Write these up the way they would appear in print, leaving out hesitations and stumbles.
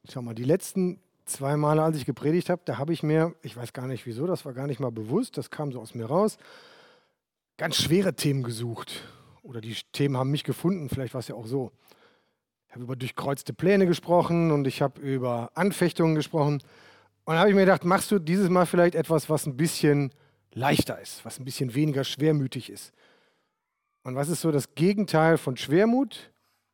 schau mal, die letzten 2 Male, als ich gepredigt habe, da habe ich mir, ich weiß gar nicht wieso, das war gar nicht mal bewusst, das kam so aus mir raus, ganz schwere Themen gesucht. Oder die Themen haben mich gefunden, vielleicht war es ja auch so. Ich habe über durchkreuzte Pläne gesprochen und ich habe über Anfechtungen gesprochen. Und da habe ich mir gedacht, machst du dieses Mal vielleicht etwas, was ein bisschen leichter ist, was ein bisschen weniger schwermütig ist. Und was ist so das Gegenteil von Schwermut?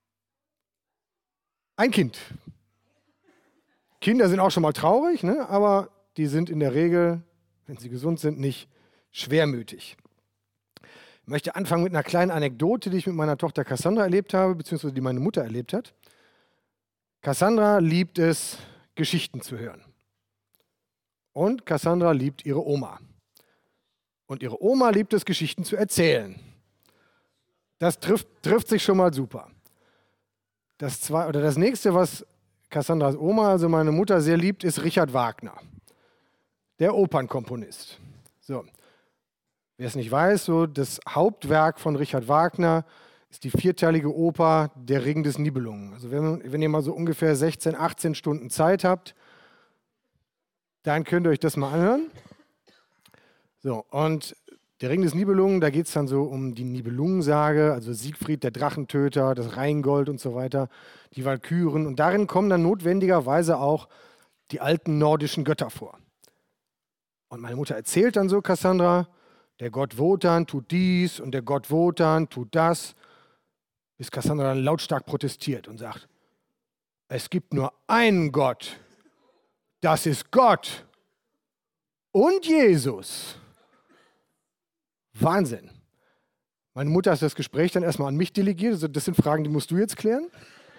Ein Kind. Kinder sind auch schon mal traurig, ne? Aber die sind in der Regel, wenn sie gesund sind, nicht schwermütig. Ich möchte anfangen mit einer kleinen Anekdote, die ich mit meiner Tochter Cassandra erlebt habe, beziehungsweise die meine Mutter erlebt hat. Cassandra liebt es, Geschichten zu hören. Und Cassandra liebt ihre Oma. Und ihre Oma liebt es, Geschichten zu erzählen. Das trifft sich schon mal super. Das nächste, was Cassandras Oma, also meine Mutter, sehr liebt, ist Richard Wagner, der Opernkomponist. So. Wer es nicht weiß, so das Hauptwerk von Richard Wagner ist die 4-teilige Oper Der Ring des Nibelungen. Also wenn ihr mal so ungefähr 16, 18 Stunden Zeit habt, dann könnt ihr euch das mal anhören. So, und Der Ring des Nibelungen, da geht es dann so um die Nibelungensage, also Siegfried, der Drachentöter, das Rheingold und so weiter, die Walküren. Und darin kommen dann notwendigerweise auch die alten nordischen Götter vor. Und meine Mutter erzählt dann so, Cassandra, der Gott Wotan tut dies und der Gott Wotan tut das, bis Cassandra dann lautstark protestiert und sagt, es gibt nur einen Gott, das ist Gott und Jesus. Wahnsinn. Meine Mutter hat das Gespräch dann erstmal an mich delegiert, also das sind Fragen, die musst du jetzt klären.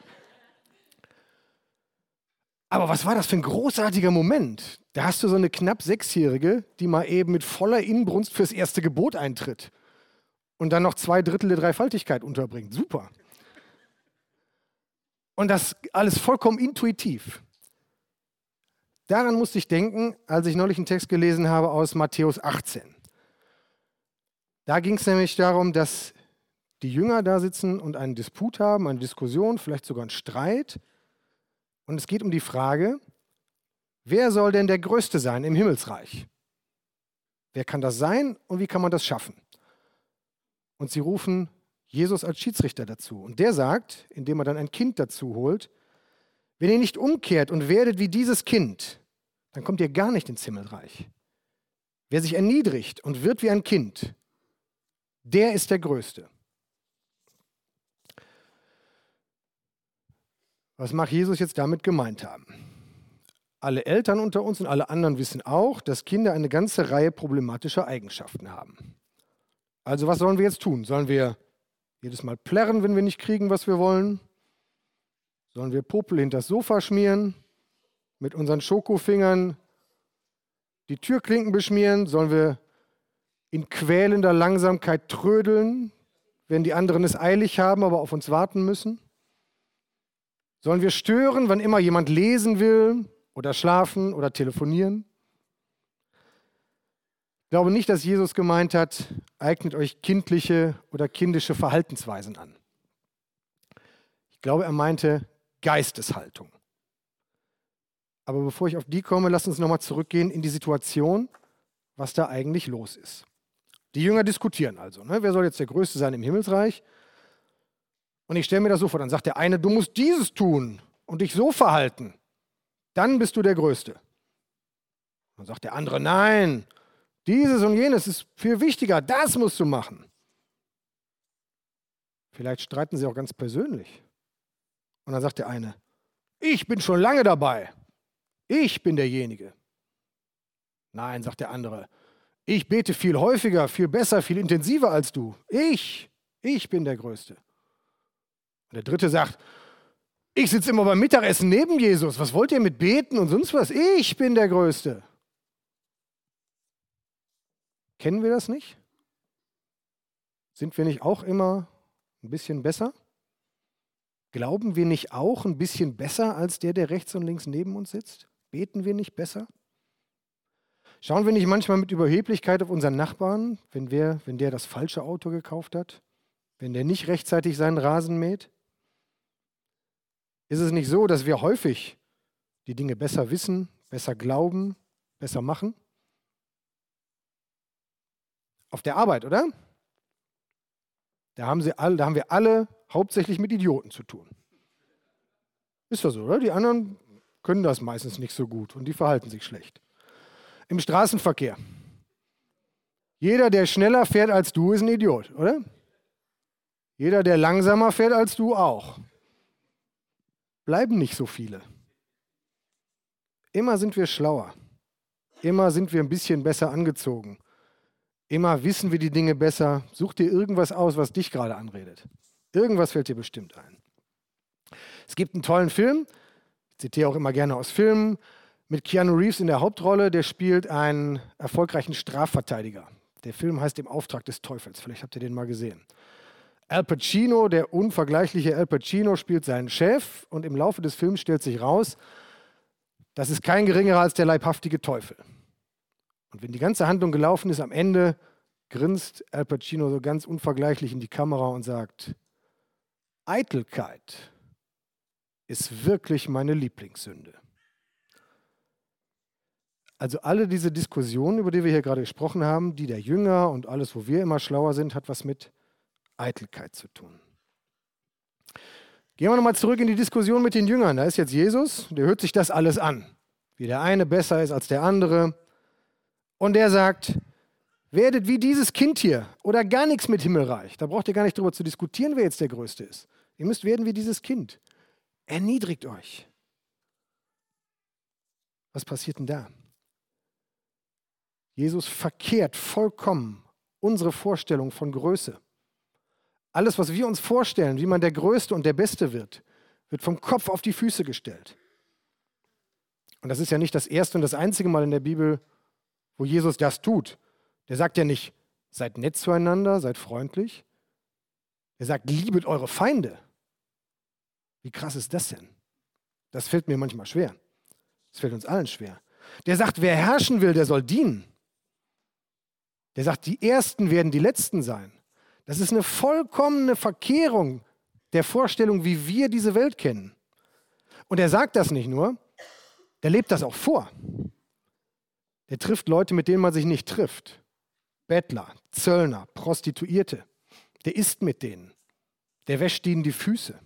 Aber was war das für ein großartiger Moment? Da hast du so eine knapp 6-Jährige, die mal eben mit voller Inbrunst fürs erste Gebot eintritt und dann noch 2/3 der Dreifaltigkeit unterbringt. Super. Und das alles vollkommen intuitiv. Daran musste ich denken, als ich neulich einen Text gelesen habe aus Matthäus 18. Da ging es nämlich darum, dass die Jünger da sitzen und einen Disput haben, eine Diskussion, vielleicht sogar einen Streit. Und es geht um die Frage, wer soll denn der Größte sein im Himmelsreich? Wer kann das sein und wie kann man das schaffen? Und sie rufen Jesus als Schiedsrichter dazu. Und der sagt, indem er dann ein Kind dazu holt, wenn ihr nicht umkehrt und werdet wie dieses Kind, dann kommt ihr gar nicht ins Himmelreich. Wer sich erniedrigt und wird wie ein Kind, der ist der Größte. Was mag Jesus jetzt damit gemeint haben? Alle Eltern unter uns und alle anderen wissen auch, dass Kinder eine ganze Reihe problematischer Eigenschaften haben. Also was sollen wir jetzt tun? Sollen wir jedes Mal plärren, wenn wir nicht kriegen, was wir wollen? Sollen wir Popel hinters Sofa schmieren? Mit unseren Schokofingern die Türklinken beschmieren? Sollen wir in quälender Langsamkeit trödeln, wenn die anderen es eilig haben, aber auf uns warten müssen? Sollen wir stören, wann immer jemand lesen will oder schlafen oder telefonieren? Ich glaube nicht, dass Jesus gemeint hat, eignet euch kindliche oder kindische Verhaltensweisen an. Ich glaube, er meinte Geisteshaltung. Aber bevor ich auf die komme, lasst uns nochmal zurückgehen in die Situation, was da eigentlich los ist. Die Jünger diskutieren also, ne? Wer soll jetzt der Größte sein im Himmelsreich? Und ich stelle mir das so vor, dann sagt der eine, du musst dieses tun und dich so verhalten, dann bist du der Größte. Dann sagt der andere, nein, dieses und jenes ist viel wichtiger, das musst du machen. Vielleicht streiten sie auch ganz persönlich. Und dann sagt der eine, ich bin schon lange dabei, ich bin derjenige. Nein, sagt der andere, ich bete viel häufiger, viel besser, viel intensiver als du. Ich bin der Größte. Und der dritte sagt, ich sitze immer beim Mittagessen neben Jesus. Was wollt ihr mit beten und sonst was? Ich bin der Größte. Kennen wir das nicht? Sind wir nicht auch immer ein bisschen besser? Glauben wir nicht auch ein bisschen besser als der rechts und links neben uns sitzt? Beten wir nicht besser? Schauen wir nicht manchmal mit Überheblichkeit auf unseren Nachbarn, wenn der das falsche Auto gekauft hat? Wenn der nicht rechtzeitig seinen Rasen mäht? Ist es nicht so, dass wir häufig die Dinge besser wissen, besser glauben, besser machen? Auf der Arbeit, oder? Da haben wir alle hauptsächlich mit Idioten zu tun. Ist das so, oder? Die anderen können das meistens nicht so gut und die verhalten sich schlecht. Im Straßenverkehr. Jeder, der schneller fährt als du, ist ein Idiot, oder? Jeder, der langsamer fährt als du, auch. Bleiben nicht so viele. Immer sind wir schlauer. Immer sind wir ein bisschen besser angezogen. Immer wissen wir die Dinge besser. Such dir irgendwas aus, was dich gerade anredet. Irgendwas fällt dir bestimmt ein. Es gibt einen tollen Film, ich zitiere auch immer gerne aus Filmen, mit Keanu Reeves in der Hauptrolle, der spielt einen erfolgreichen Strafverteidiger. Der Film heißt Im Auftrag des Teufels, vielleicht habt ihr den mal gesehen. Al Pacino, der unvergleichliche Al Pacino, spielt seinen Chef und im Laufe des Films stellt sich raus, das ist kein geringerer als der leibhaftige Teufel. Und wenn die ganze Handlung gelaufen ist, am Ende grinst Al Pacino so ganz unvergleichlich in die Kamera und sagt, Eitelkeit ist wirklich meine Lieblingssünde. Also alle diese Diskussionen, über die wir hier gerade gesprochen haben, die der Jünger und alles, wo wir immer schlauer sind, hat was mit Eitelkeit zu tun. Gehen wir nochmal zurück in die Diskussion mit den Jüngern. Da ist jetzt Jesus, der hört sich das alles an, wie der eine besser ist als der andere. Und der sagt, werdet wie dieses Kind hier oder gar nichts mit Himmelreich. Da braucht ihr gar nicht drüber zu diskutieren, wer jetzt der Größte ist. Ihr müsst werden wie dieses Kind. Erniedrigt euch. Was passiert denn da? Jesus verkehrt vollkommen unsere Vorstellung von Größe. Alles, was wir uns vorstellen, wie man der Größte und der Beste wird, wird vom Kopf auf die Füße gestellt. Und das ist ja nicht das erste und das einzige Mal in der Bibel, wo Jesus das tut. Der sagt ja nicht, seid nett zueinander, seid freundlich. Er sagt, liebet eure Feinde. Wie krass ist das denn? Das fällt mir manchmal schwer. Das fällt uns allen schwer. Der sagt, wer herrschen will, der soll dienen. Der sagt, die Ersten werden die Letzten sein. Das ist eine vollkommene Verkehrung der Vorstellung, wie wir diese Welt kennen. Und er sagt das nicht nur, der lebt das auch vor. Der trifft Leute, mit denen man sich nicht trifft. Bettler, Zöllner, Prostituierte. Der isst mit denen. Der wäscht ihnen die Füße.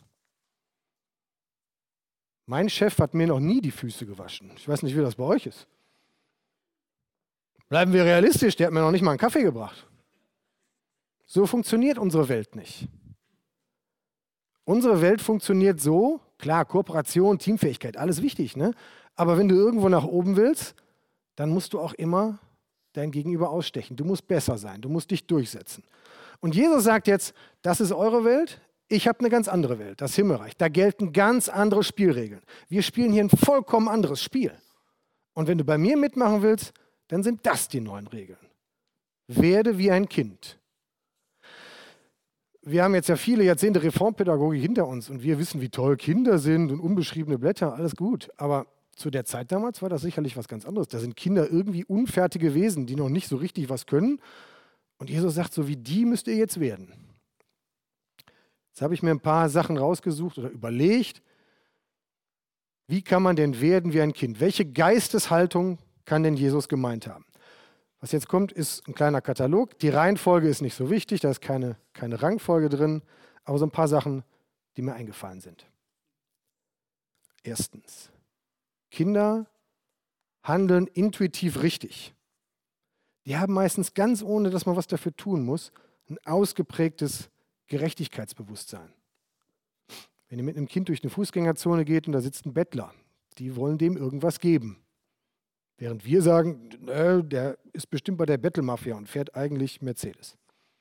Mein Chef hat mir noch nie die Füße gewaschen. Ich weiß nicht, wie das bei euch ist. Bleiben wir realistisch, der hat mir noch nicht mal einen Kaffee gebracht. So funktioniert unsere Welt nicht. Unsere Welt funktioniert so, klar, Kooperation, Teamfähigkeit, alles wichtig, ne? Aber wenn du irgendwo nach oben willst, dann musst du auch immer dein Gegenüber ausstechen. Du musst besser sein, du musst dich durchsetzen. Und Jesus sagt jetzt, das ist eure Welt, ich habe eine ganz andere Welt, das Himmelreich. Da gelten ganz andere Spielregeln. Wir spielen hier ein vollkommen anderes Spiel. Und wenn du bei mir mitmachen willst, dann sind das die neuen Regeln. Werde wie ein Kind. Wir haben jetzt ja viele Jahrzehnte Reformpädagogik hinter uns und wir wissen, wie toll Kinder sind und unbeschriebene Blätter, alles gut. Aber zu der Zeit damals war das sicherlich was ganz anderes. Da sind Kinder irgendwie unfertige Wesen, die noch nicht so richtig was können. Und Jesus sagt, so wie die müsst ihr jetzt werden. Jetzt habe ich mir ein paar Sachen rausgesucht oder überlegt, wie kann man denn werden wie ein Kind? Welche Geisteshaltung kann denn Jesus gemeint haben? Was jetzt kommt, ist ein kleiner Katalog. Die Reihenfolge ist nicht so wichtig, da ist keine Rangfolge drin, aber so ein paar Sachen, die mir eingefallen sind. Erstens, Kinder handeln intuitiv richtig. Die haben meistens ganz ohne, dass man was dafür tun muss, ein ausgeprägtes Gerechtigkeitsbewusstsein. Wenn ihr mit einem Kind durch eine Fußgängerzone geht und da sitzt ein Bettler, die wollen dem irgendwas geben. Während wir sagen, der ist bestimmt bei der Bettelmafia und fährt eigentlich Mercedes.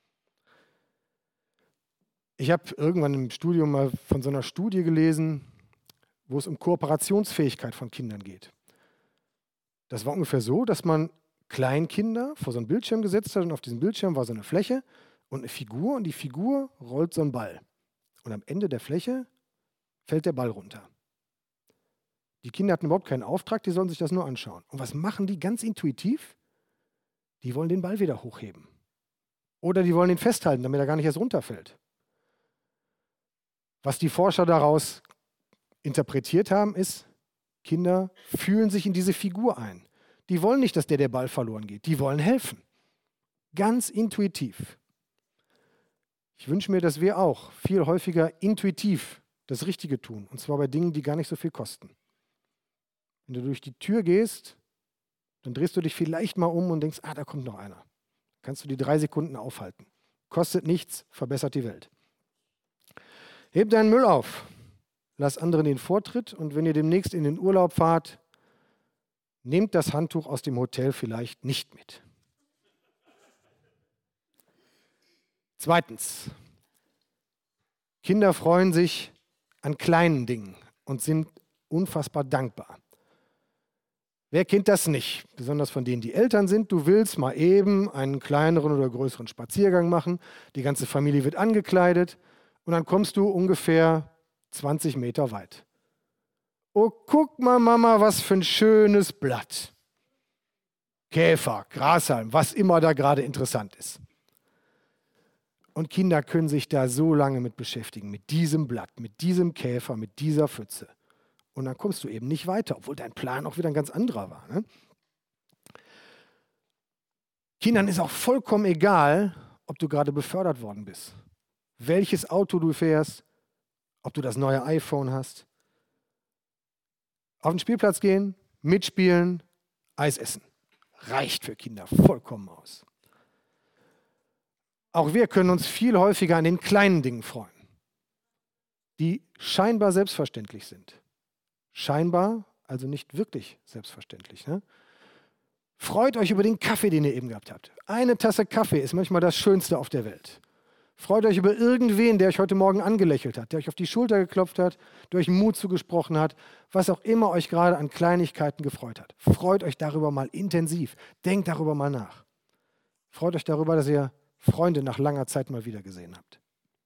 Ich habe irgendwann im Studium mal von so einer Studie gelesen, wo es um Kooperationsfähigkeit von Kindern geht. Das war ungefähr so, dass man Kleinkinder vor so einen Bildschirm gesetzt hat und auf diesem Bildschirm war so eine Fläche und eine Figur und die Figur rollt so einen Ball. Und am Ende der Fläche fällt der Ball runter. Die Kinder hatten überhaupt keinen Auftrag, die sollen sich das nur anschauen. Und was machen die ganz intuitiv? Die wollen den Ball wieder hochheben. Oder die wollen ihn festhalten, damit er gar nicht erst runterfällt. Was die Forscher daraus interpretiert haben, ist, Kinder fühlen sich in diese Figur ein. Die wollen nicht, dass der Ball verloren geht. Die wollen helfen. Ganz intuitiv. Ich wünsche mir, dass wir auch viel häufiger intuitiv das Richtige tun. Und zwar bei Dingen, die gar nicht so viel kosten. Wenn du durch die Tür gehst, dann drehst du dich vielleicht mal um und denkst, da kommt noch einer. Kannst du die 3 Sekunden aufhalten. Kostet nichts, verbessert die Welt. Heb deinen Müll auf. Lass anderen den Vortritt. Und wenn ihr demnächst in den Urlaub fahrt, nehmt das Handtuch aus dem Hotel vielleicht nicht mit. Zweitens. Kinder freuen sich an kleinen Dingen und sind unfassbar dankbar. Wer kennt das nicht? Besonders von denen, die Eltern sind. Du willst mal eben einen kleineren oder größeren Spaziergang machen. Die ganze Familie wird angekleidet und dann kommst du ungefähr 20 Meter weit. Oh, guck mal, Mama, was für ein schönes Blatt. Käfer, Grashalm, was immer da gerade interessant ist. Und Kinder können sich da so lange mit beschäftigen, mit diesem Blatt, mit diesem Käfer, mit dieser Pfütze. Und dann kommst du eben nicht weiter, obwohl dein Plan auch wieder ein ganz anderer war. Ne? Kindern ist auch vollkommen egal, ob du gerade befördert worden bist, welches Auto du fährst, ob du das neue iPhone hast. Auf den Spielplatz gehen, mitspielen, Eis essen. Reicht für Kinder vollkommen aus. Auch wir können uns viel häufiger an den kleinen Dingen freuen, die scheinbar selbstverständlich sind. Scheinbar, also nicht wirklich selbstverständlich. Ne? Freut euch über den Kaffee, den ihr eben gehabt habt. Eine Tasse Kaffee ist manchmal das Schönste auf der Welt. Freut euch über irgendwen, der euch heute Morgen angelächelt hat, der euch auf die Schulter geklopft hat, der euch Mut zugesprochen hat, was auch immer euch gerade an Kleinigkeiten gefreut hat. Freut euch darüber mal intensiv. Denkt darüber mal nach. Freut euch darüber, dass ihr Freunde nach langer Zeit mal wieder gesehen habt.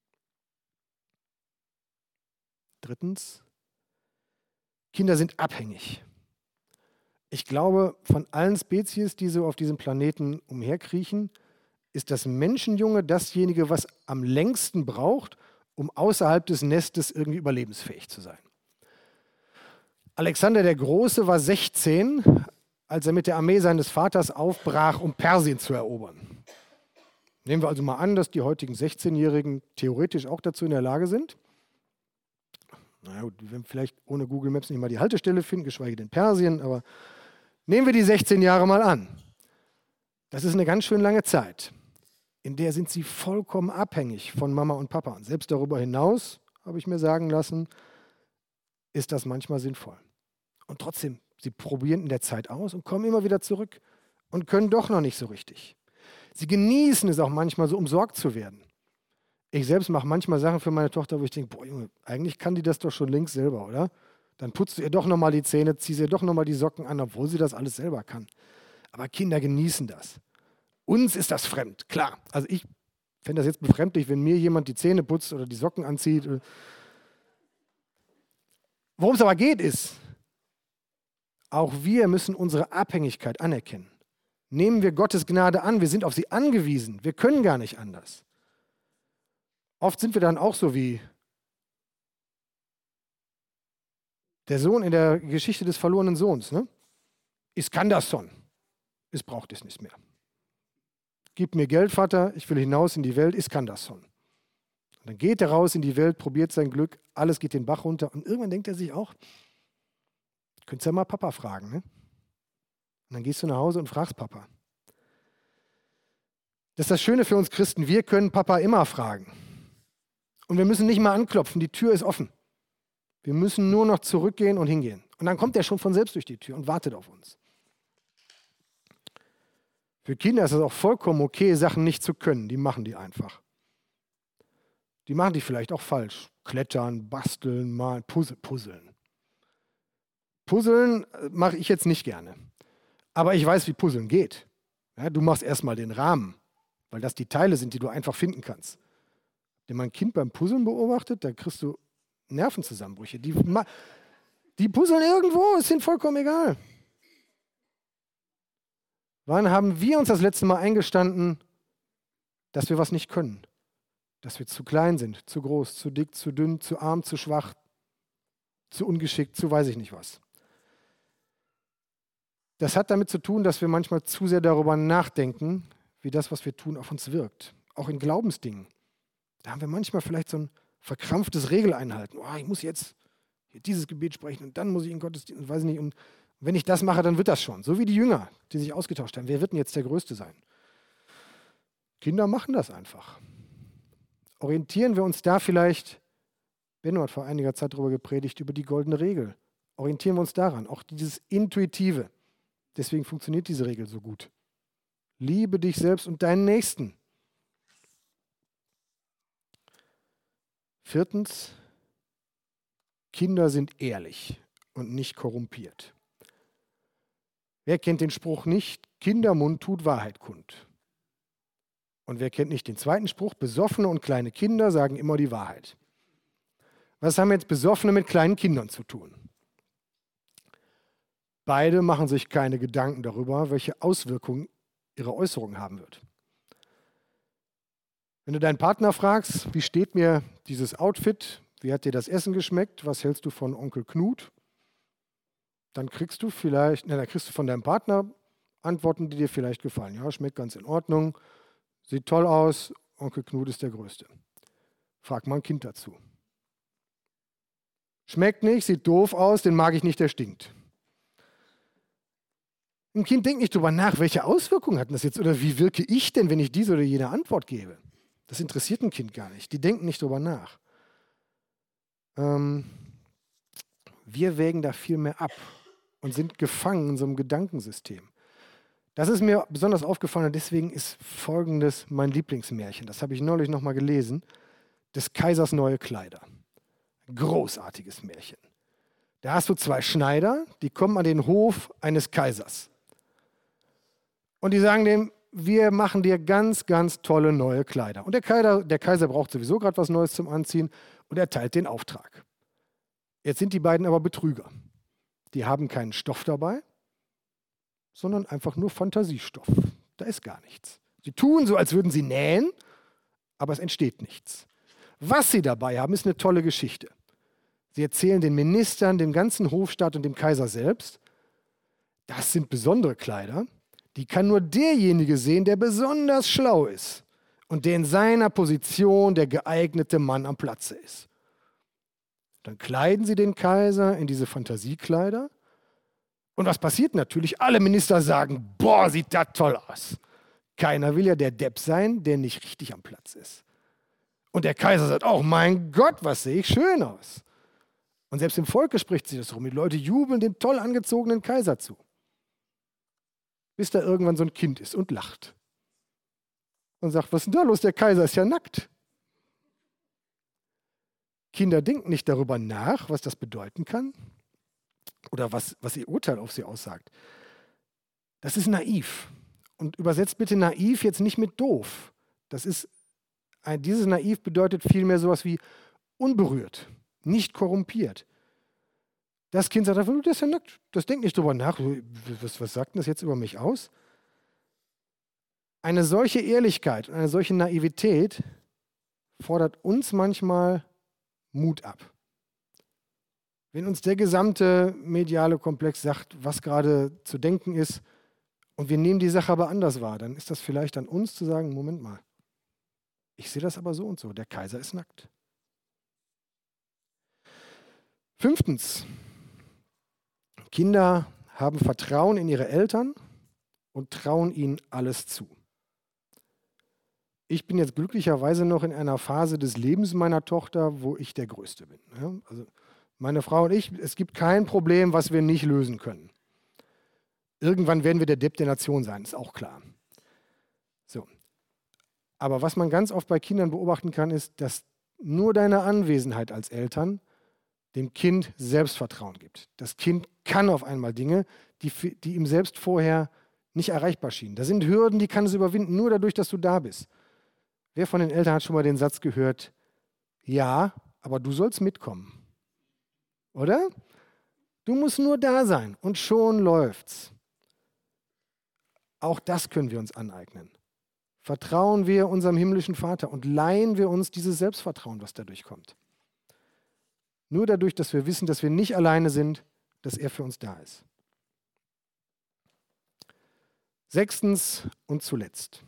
Drittens, Kinder sind abhängig. Ich glaube, von allen Spezies, die so auf diesem Planeten umherkriechen, ist das Menschenjunge dasjenige, was am längsten braucht, um außerhalb des Nestes irgendwie überlebensfähig zu sein. Alexander der Große war 16, als er mit der Armee seines Vaters aufbrach, um Persien zu erobern. Nehmen wir also mal an, dass die heutigen 16-Jährigen theoretisch auch dazu in der Lage sind. Na gut, wir werden vielleicht ohne Google Maps nicht mal die Haltestelle finden, geschweige denn Persien, aber nehmen wir die 16 Jahre mal an. Das ist eine ganz schön lange Zeit. In der sind sie vollkommen abhängig von Mama und Papa. Und selbst darüber hinaus, habe ich mir sagen lassen, ist das manchmal sinnvoll. Und trotzdem, sie probieren in der Zeit aus und kommen immer wieder zurück und können doch noch nicht so richtig. Sie genießen es auch manchmal so, umsorgt zu werden. Ich selbst mache manchmal Sachen für meine Tochter, wo ich denke, boah Junge, eigentlich kann die das doch schon längst selber, oder? Dann putzt du ihr doch nochmal die Zähne, ziehst ihr doch nochmal die Socken an, obwohl sie das alles selber kann. Aber Kinder genießen das. Uns ist das fremd, klar. Also ich fände das jetzt befremdlich, wenn mir jemand die Zähne putzt oder die Socken anzieht. Worum es aber geht ist, auch wir müssen unsere Abhängigkeit anerkennen. Nehmen wir Gottes Gnade an, wir sind auf sie angewiesen, wir können gar nicht anders. Oft sind wir dann auch so wie der Sohn in der Geschichte des verlorenen Sohns. Ne? Ich kann das schon, es braucht es nicht mehr. Gib mir Geld, Vater, ich will hinaus in die Welt, ich kann das schon. Und dann geht er raus in die Welt, probiert sein Glück, alles geht den Bach runter und irgendwann denkt er sich auch, könntest ja mal Papa fragen. Ne? Und dann gehst du nach Hause und fragst Papa. Das ist das Schöne für uns Christen, wir können Papa immer fragen. Und wir müssen nicht mal anklopfen, die Tür ist offen. Wir müssen nur noch zurückgehen und hingehen. Und dann kommt er schon von selbst durch die Tür und wartet auf uns. Für Kinder ist es auch vollkommen okay, Sachen nicht zu können. Die machen die einfach. Die machen die vielleicht auch falsch. Klettern, basteln, malen, puzzeln. Puzzeln mache ich jetzt nicht gerne. Aber ich weiß, wie Puzzeln geht. Ja, du machst erstmal den Rahmen, weil das die Teile sind, die du einfach finden kannst. Wenn man ein Kind beim Puzzeln beobachtet, dann kriegst du Nervenzusammenbrüche. Die puzzeln irgendwo, ist ihnen vollkommen egal. Wann haben wir uns das letzte Mal eingestanden, dass wir was nicht können? Dass wir zu klein sind, zu groß, zu dick, zu dünn, zu arm, zu schwach, zu ungeschickt, zu weiß ich nicht was. Das hat damit zu tun, dass wir manchmal zu sehr darüber nachdenken, wie das, was wir tun, auf uns wirkt. Auch in Glaubensdingen. Da haben wir manchmal vielleicht so ein verkrampftes Regeleinhalten. Oh, ich muss jetzt hier dieses Gebet sprechen und dann muss ich in Gottesdienst, weiß ich nicht. Und wenn ich das mache, dann wird das schon. So wie die Jünger, die sich ausgetauscht haben. Wer wird denn jetzt der Größte sein? Kinder machen das einfach. Orientieren wir uns da vielleicht, Benno hat vor einiger Zeit darüber gepredigt, über die goldene Regel. Orientieren wir uns daran, auch dieses Intuitive. Deswegen funktioniert diese Regel so gut. Liebe dich selbst und deinen Nächsten. 4. Kinder sind ehrlich und nicht korrumpiert. Wer kennt den Spruch nicht? Kindermund tut Wahrheit kund. Und wer kennt nicht den zweiten Spruch? Besoffene und kleine Kinder sagen immer die Wahrheit. Was haben jetzt Besoffene mit kleinen Kindern zu tun? Beide machen sich keine Gedanken darüber, welche Auswirkungen ihre Äußerung haben wird. Wenn du deinen Partner fragst, wie steht mir dieses Outfit, wie hat dir das Essen geschmeckt, was hältst du von Onkel Knut, dann kriegst du von deinem Partner Antworten, die dir vielleicht gefallen. Ja, schmeckt ganz in Ordnung, sieht toll aus, Onkel Knut ist der Größte. Frag mal ein Kind dazu. Schmeckt nicht, sieht doof aus, den mag ich nicht, der stinkt. Ein Kind denkt nicht drüber nach, welche Auswirkungen hat das jetzt oder wie wirke ich denn, wenn ich diese oder jene Antwort gebe. Das interessiert ein Kind gar nicht. Die denken nicht drüber nach. Wir wägen da viel mehr ab und sind gefangen in so einem Gedankensystem. Das ist mir besonders aufgefallen und deswegen ist Folgendes mein Lieblingsmärchen. Das habe ich neulich nochmal gelesen. Des Kaisers neue Kleider. Großartiges Märchen. Da hast du 2 Schneider, die kommen an den Hof eines Kaisers. Und die sagen dem, wir machen dir ganz, ganz tolle neue Kleider. Und der Kaiser braucht sowieso gerade was Neues zum Anziehen und er teilt den Auftrag. Jetzt sind die beiden aber Betrüger. Die haben keinen Stoff dabei, sondern einfach nur Fantasiestoff. Da ist gar nichts. Sie tun so, als würden sie nähen, aber es entsteht nichts. Was sie dabei haben, ist eine tolle Geschichte. Sie erzählen den Ministern, dem ganzen Hofstaat und dem Kaiser selbst, das sind besondere Kleider, die kann nur derjenige sehen, der besonders schlau ist und der in seiner Position der geeignete Mann am Platze ist. Dann kleiden sie den Kaiser in diese Fantasiekleider. Und was passiert natürlich? Alle Minister sagen, boah, sieht das toll aus. Keiner will ja der Depp sein, der nicht richtig am Platz ist. Und der Kaiser sagt, oh mein Gott, was sehe ich schön aus. Und selbst im Volke spricht sich das rum. Die Leute jubeln dem toll angezogenen Kaiser zu. Bis da irgendwann so ein Kind ist und lacht. Und sagt, was ist denn da los? Der Kaiser ist ja nackt. Kinder denken nicht darüber nach, was das bedeuten kann oder was ihr Urteil auf sie aussagt. Das ist naiv. Und übersetzt bitte naiv jetzt nicht mit doof. Dieses naiv bedeutet vielmehr sowas wie unberührt, nicht korrumpiert. Das Kind sagt einfach, der ist ja nackt. Das denkt nicht drüber nach. Was sagt denn das jetzt über mich aus? Eine solche Ehrlichkeit und eine solche Naivität fordert uns manchmal Mut ab. Wenn uns der gesamte mediale Komplex sagt, was gerade zu denken ist, und wir nehmen die Sache aber anders wahr, dann ist das vielleicht an uns zu sagen, Moment mal, ich sehe das aber so und so, der Kaiser ist nackt. 5. Kinder haben Vertrauen in ihre Eltern und trauen ihnen alles zu. Ich bin jetzt glücklicherweise noch in einer Phase des Lebens meiner Tochter, wo ich der Größte bin. Ja, also meine Frau und ich, es gibt kein Problem, was wir nicht lösen können. Irgendwann werden wir der Depp der Nation sein, ist auch klar. So. Aber was man ganz oft bei Kindern beobachten kann, ist, dass nur deine Anwesenheit als Eltern dem Kind Selbstvertrauen gibt. Das Kind kann auf einmal Dinge, die ihm selbst vorher nicht erreichbar schienen. Da sind Hürden, die kann es überwinden, nur dadurch, dass du da bist. Wer von den Eltern hat schon mal den Satz gehört, ja, aber du sollst mitkommen? Oder? Du musst nur da sein und schon läuft's. Auch das können wir uns aneignen. Vertrauen wir unserem himmlischen Vater und leihen wir uns dieses Selbstvertrauen, was dadurch kommt. Nur dadurch, dass wir wissen, dass wir nicht alleine sind, dass er für uns da ist. 6. und zuletzt.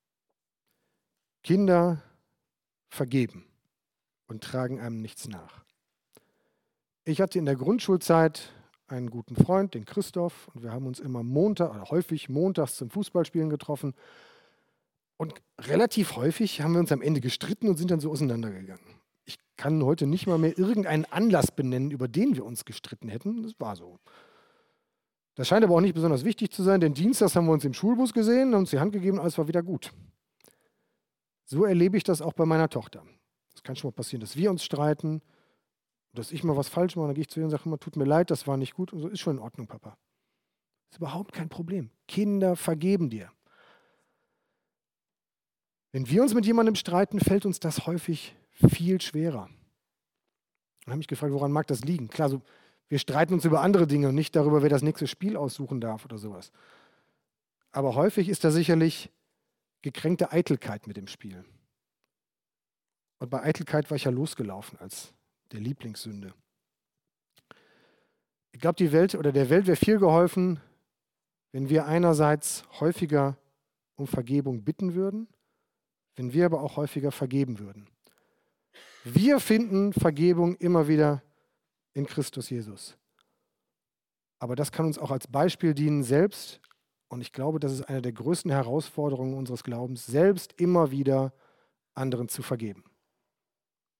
Kinder vergeben und tragen einem nichts nach. Ich hatte in der Grundschulzeit einen guten Freund, den Christoph, und wir haben uns immer häufig montags zum Fußballspielen getroffen. Und relativ häufig haben wir uns am Ende gestritten und sind dann so auseinandergegangen. Ich kann heute nicht mal mehr irgendeinen Anlass benennen, über den wir uns gestritten hätten. Das war so. Das scheint aber auch nicht besonders wichtig zu sein, denn dienstags haben wir uns im Schulbus gesehen, haben uns die Hand gegeben, alles war wieder gut. So erlebe ich das auch bei meiner Tochter. Es kann schon mal passieren, dass wir uns streiten, dass ich mal was falsch mache, dann gehe ich zu ihr und sage immer, tut mir leid, das war nicht gut. Und so, ist schon in Ordnung, Papa. Das ist überhaupt kein Problem. Kinder vergeben dir. Wenn wir uns mit jemandem streiten, fällt uns das häufig viel schwerer. Dann habe ich mich gefragt, woran mag das liegen? Klar, so, wir streiten uns über andere Dinge und nicht darüber, wer das nächste Spiel aussuchen darf oder sowas. Aber häufig ist da sicherlich gekränkte Eitelkeit mit dem Spiel. Und bei Eitelkeit war ich ja losgelaufen als der Lieblingssünde. Ich glaube, der Welt wäre viel geholfen, wenn wir einerseits häufiger um Vergebung bitten würden, wenn wir aber auch häufiger vergeben würden. Wir finden Vergebung immer wieder in Christus Jesus. Aber das kann uns auch als Beispiel dienen, selbst, und ich glaube, das ist eine der größten Herausforderungen unseres Glaubens, selbst immer wieder anderen zu vergeben.